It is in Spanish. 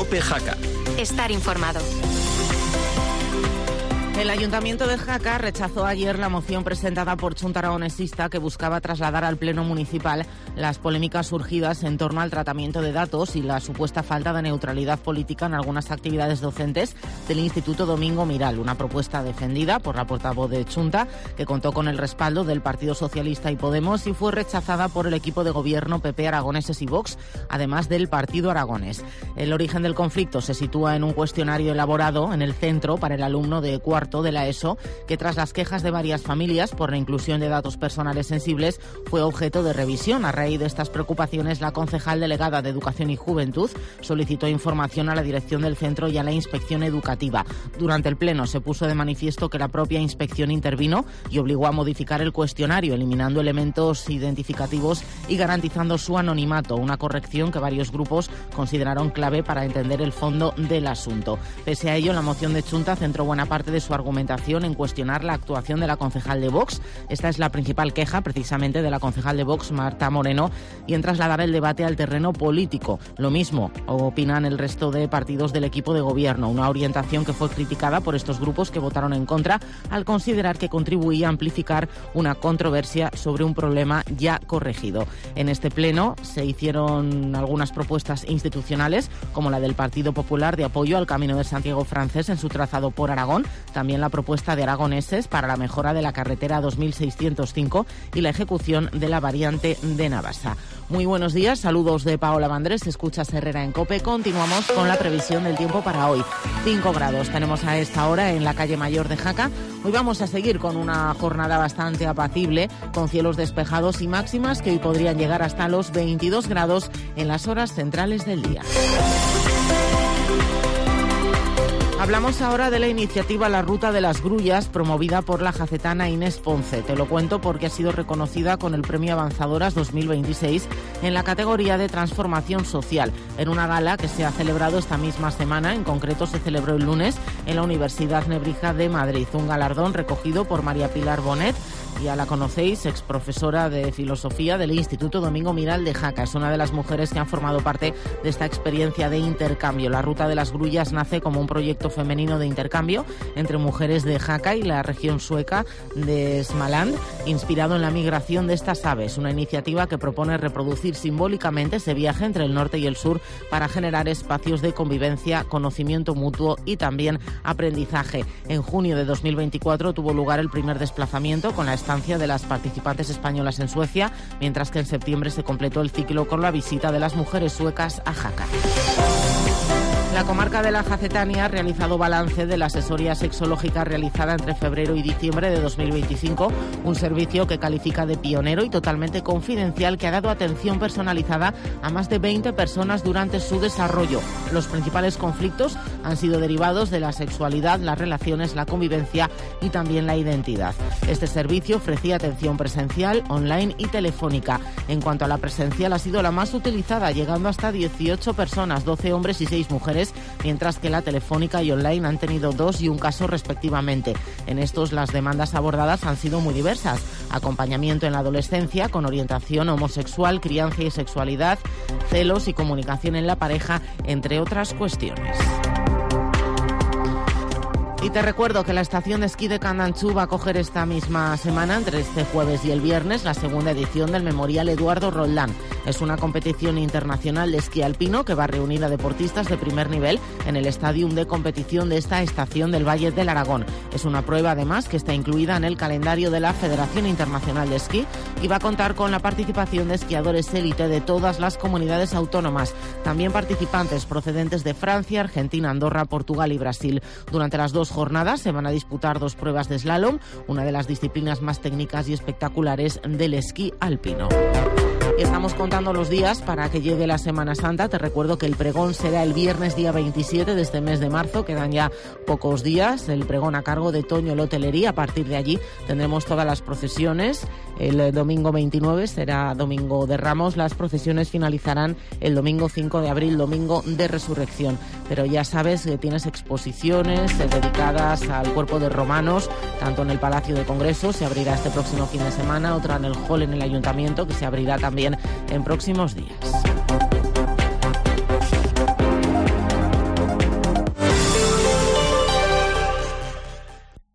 COPE Jaca. Estar informado. El Ayuntamiento de Jaca rechazó ayer la moción presentada por Chunta Aragonesista que buscaba trasladar al Pleno Municipal las polémicas surgidas en torno al tratamiento de datos y la supuesta falta de neutralidad política en algunas actividades docentes del Instituto Domingo Miral, una propuesta defendida por la portavoz de Chunta que contó con el respaldo del Partido Socialista y Podemos y fue rechazada por el equipo de gobierno PP Aragoneses y Vox, además del Partido Aragonés. El origen del conflicto se sitúa en un cuestionario elaborado en el centro para el alumno de cuarto de la ESO, que tras las quejas de varias familias por la inclusión de datos personales sensibles fue objeto de revisión. A raíz de estas preocupaciones, la concejal delegada de Educación y Juventud solicitó información a la dirección del centro y a la Inspección Educativa. Durante el pleno se puso de manifiesto que la propia inspección intervino y obligó a modificar el cuestionario, eliminando elementos identificativos y garantizando su anonimato, una corrección que varios grupos consideraron clave para entender el fondo del asunto. Pese a ello, la moción de Chunta centró buena parte de su argumentación en cuestionar la actuación de la concejal de Vox. Esta es la principal queja, precisamente, de la concejal de Vox, Marta Moreno, y en trasladar el debate al terreno político. Lo mismo opinan el resto de partidos del equipo de gobierno, una orientación que fue criticada por estos grupos que votaron en contra al considerar que contribuía a amplificar una controversia sobre un problema ya corregido. En este pleno se hicieron algunas propuestas institucionales, como la del Partido Popular de apoyo al Camino de Santiago francés en su trazado por Aragón, también la propuesta de aragoneses para la mejora de la carretera 2605 y la ejecución de la variante de Navasa. Muy buenos días, saludos de Paola Vandrés, escuchas Herrera en COPE. Continuamos con la previsión del tiempo para hoy. 5 grados tenemos a esta hora en la calle Mayor de Jaca. Hoy vamos a seguir con una jornada bastante apacible, con cielos despejados y máximas que hoy podrían llegar hasta los 22 grados en las horas centrales del día. Hablamos ahora de la iniciativa La Ruta de las Grullas, promovida por la jacetana Inés Ponce. Te lo cuento porque ha sido reconocida con el Premio Avanzadoras 2026 en la categoría de Transformación Social, en una gala que se ha celebrado esta misma semana. En concreto, se celebró el lunes en la Universidad Nebrija de Madrid, un galardón recogido por María Pilar Bonet. Ya la conocéis, exprofesora de Filosofía del Instituto Domingo Miral de Jaca. Es una de las mujeres que han formado parte de esta experiencia de intercambio. La Ruta de las Grullas nace como un proyecto femenino de intercambio entre mujeres de Jaca y la región sueca de Småland, inspirado en la migración de estas aves. Una iniciativa que propone reproducir simbólicamente ese viaje entre el norte y el sur para generar espacios de convivencia, conocimiento mutuo y también aprendizaje. En junio de 2024 tuvo lugar el primer desplazamiento con la estancia de las participantes españolas en Suecia, mientras que en septiembre se completó el ciclo con la visita de las mujeres suecas a Jaca. La comarca de la Jacetania ha realizado balance de la asesoría sexológica realizada entre febrero y diciembre de 2025, un servicio que califica de pionero y totalmente confidencial, que ha dado atención personalizada a más de 20 personas durante su desarrollo. Los principales conflictos han sido derivados de la sexualidad, las relaciones, la convivencia y también la identidad. Este servicio ofrecía atención presencial, online y telefónica. En cuanto a la presencial, ha sido la más utilizada, llegando hasta 18 personas, 12 hombres y 6 mujeres, mientras que la telefónica y online han tenido 2 y 1 caso respectivamente. En estos, las demandas abordadas han sido muy diversas: acompañamiento en la adolescencia con orientación homosexual, crianza y sexualidad, celos y comunicación en la pareja, entre otras cuestiones. Y te recuerdo que la estación de esquí de Candanchú va a acoger esta misma semana, entre este jueves y el viernes, la segunda edición del Memorial Eduardo Roldán. Es una competición internacional de esquí alpino que va a reunir a deportistas de primer nivel en el estadio de competición de esta estación del Valle del Aragón. Es una prueba, además, que está incluida en el calendario de la Federación Internacional de Esquí y va a contar con la participación de esquiadores élite de todas las comunidades autónomas. También participantes procedentes de Francia, Argentina, Andorra, Portugal y Brasil. Durante las 2 jornadas se van a disputar 2 pruebas de slalom, una de las disciplinas más técnicas y espectaculares del esquí alpino. Y estamos contando los días para que llegue la Semana Santa. Te recuerdo que el pregón será el viernes día 27 de este mes de marzo. Quedan ya pocos días. El pregón a cargo de Toño Hotelería. A partir de allí tendremos todas las procesiones. El domingo 29 será Domingo de Ramos. Las procesiones finalizarán el domingo 5 de abril, Domingo de Resurrección. Pero ya sabes que tienes exposiciones dedicadas al cuerpo de romanos, tanto en el Palacio de Congresos, se abrirá este próximo fin de semana, otra en el hall en el Ayuntamiento, que se abrirá también en próximos días.